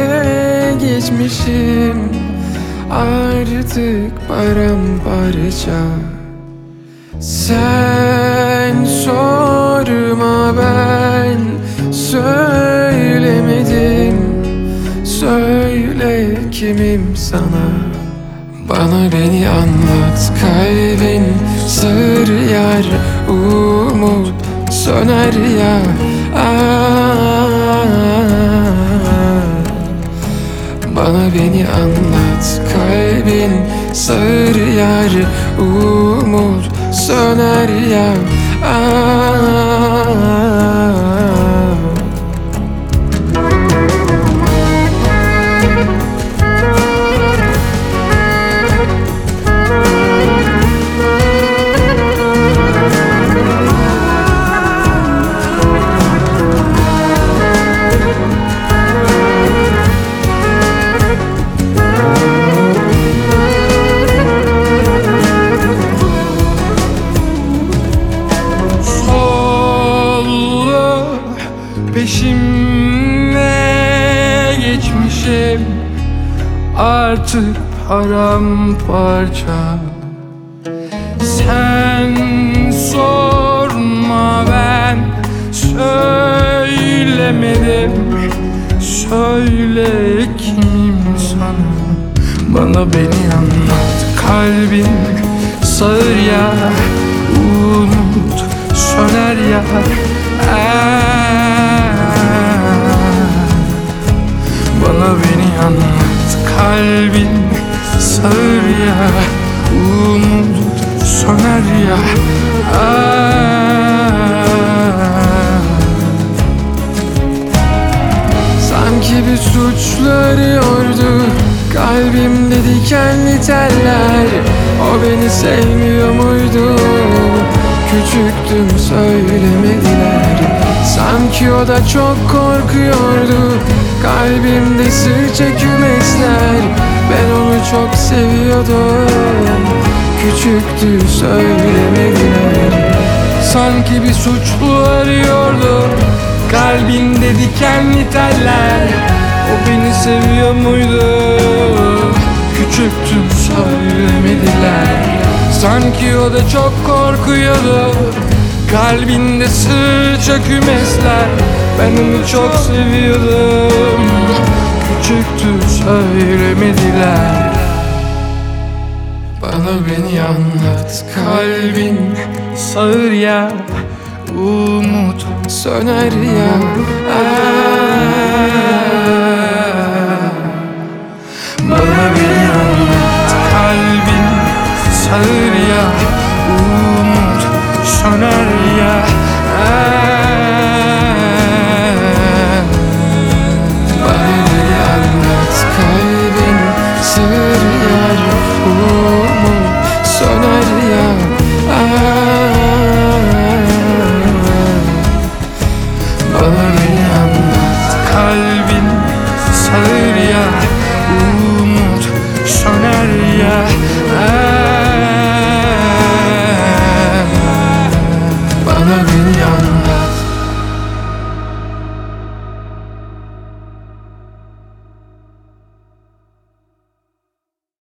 geçmişim artık paramparça. Sen sorma, ben söylemedim. Söyle kimim sana, bana beni anlat. Kalbin sır yar, umut söner ya. Bana beni anlat. Kalbin sır yar, umut söner ya. Peşimle geçmişim artık paramparça. Sen sorma, ben söylemedim. Söyle kimim sana, bana beni anlat. Kalbin sağır ya, umut söner ya. Bana beni anlat. Kalbin sağır ya, umut söner ya. Sanki bir suçlu arıyordu kalbimde dikenli teller. O beni sevmiyor muydu? Küçüktüm, söylemediler. Sanki o da çok korkuyordu. Kalbimde sırça kümesler. Ben onu çok seviyordum. Küçüktü, söylemediler. Sanki bir suçlu arıyordu kalbinde dikenli teller. O beni seviyor muydu? Küçüktüm, söylemediler. Sanki o da çok korkuyordu. Kalbinde sırça kümesler. Ben onu çok seviyordum. Küçüktü, söylemediler. Bana beni anlat. Kalbin sağır ya, umut söner ya. Bana beni anlat. Kalbin sağır ya, umut söner ya. Bana beni anlat. Kalbin sır yar, umut söner ya. Bana beni anlat. Kalbin sağır ya, umut söner ya.